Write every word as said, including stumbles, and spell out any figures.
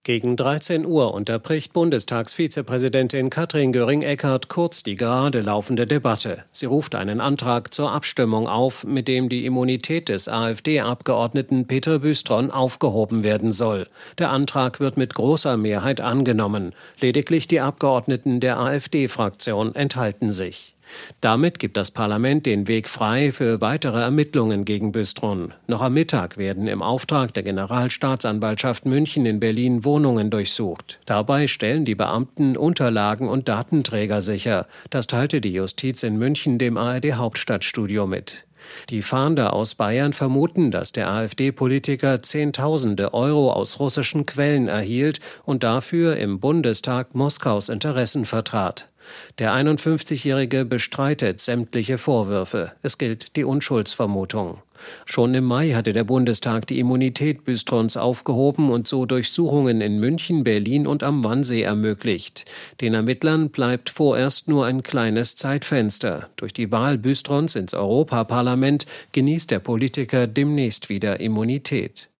Gegen dreizehn Uhr unterbricht Bundestagsvizepräsidentin Katrin Göring-Eckardt kurz die gerade laufende Debatte. Sie ruft einen Antrag zur Abstimmung auf, mit dem die Immunität des AfD-Abgeordneten Peter Büstron aufgehoben werden soll. Der Antrag wird mit großer Mehrheit angenommen. Lediglich die Abgeordneten der AfD-Fraktion enthalten sich. Damit gibt das Parlament den Weg frei für weitere Ermittlungen gegen Büstron. Noch am Mittag werden im Auftrag der Generalstaatsanwaltschaft München in Berlin Wohnungen durchsucht. Dabei stellen die Beamten Unterlagen und Datenträger sicher. Das teilte die Justiz in München dem A R D-Hauptstadtstudio mit. Die Fahnder aus Bayern vermuten, dass der AfD-Politiker Zehntausende Euro aus russischen Quellen erhielt und dafür im Bundestag Moskaus Interessen vertrat. Der einundfünfzigjährige bestreitet sämtliche Vorwürfe. Es gilt die Unschuldsvermutung. Schon im Mai hatte der Bundestag die Immunität Büstrons aufgehoben und so Durchsuchungen in München, Berlin und am Wannsee ermöglicht. Den Ermittlern bleibt vorerst nur ein kleines Zeitfenster. Durch die Wahl Büstrons ins Europaparlament genießt der Politiker demnächst wieder Immunität.